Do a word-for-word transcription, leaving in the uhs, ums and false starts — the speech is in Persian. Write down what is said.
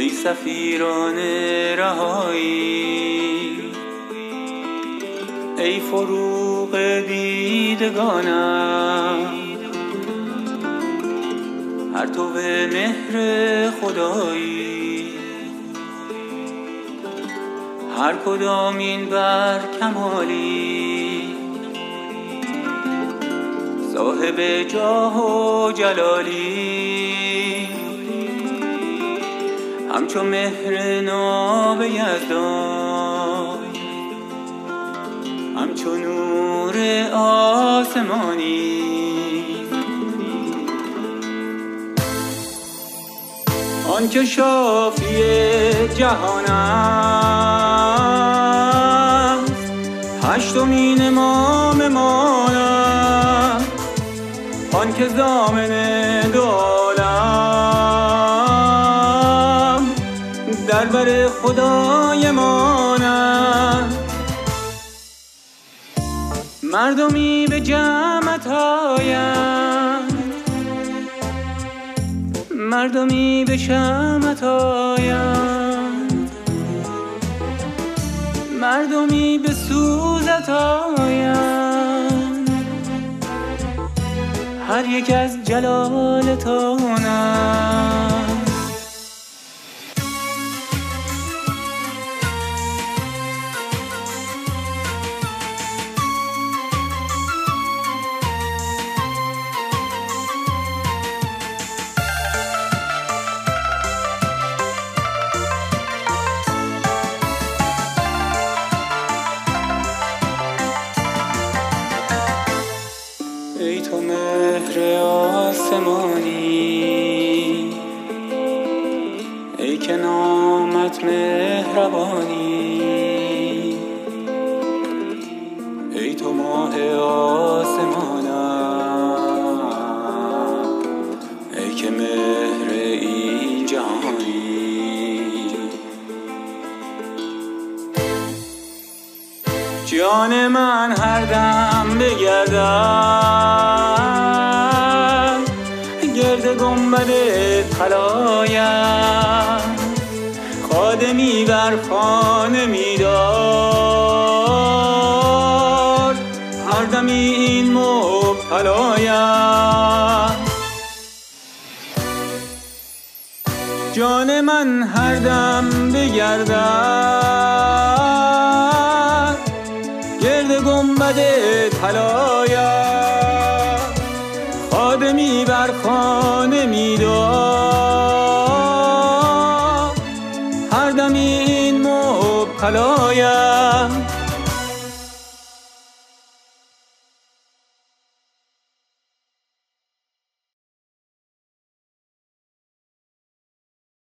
ای سفیران رهایی، ای فروغ دیدگانم، هر تو به مهر خدایی، هر کدام این بر کمالی، صاحب جاه و جلالی، همچون مهر ناب یزدان، همچون نور آسمانی. آن که شافی جهان است، هشتمین امام ما است، آن که ضامن دو عالم در بر خدای ما است. مردمی به جمعت آیند، مردمی به شمعت آیند، مردمی به سوزت آیند، هر یک از جلالتانند. ای تو مهر آسمانی، ای که نامت مهربانی، ای تو ماه آسمانم، ای که مهر این جهانی. جان من هر دم بگردد گرد گنبد طلایت، خادمی بر خانه می‌دار هر دمی این مبتلایت. جان من هر دم بگردد گرد گنبد طلایت، خادمی بر خانه می‌دار هر دمی این مبتلایت.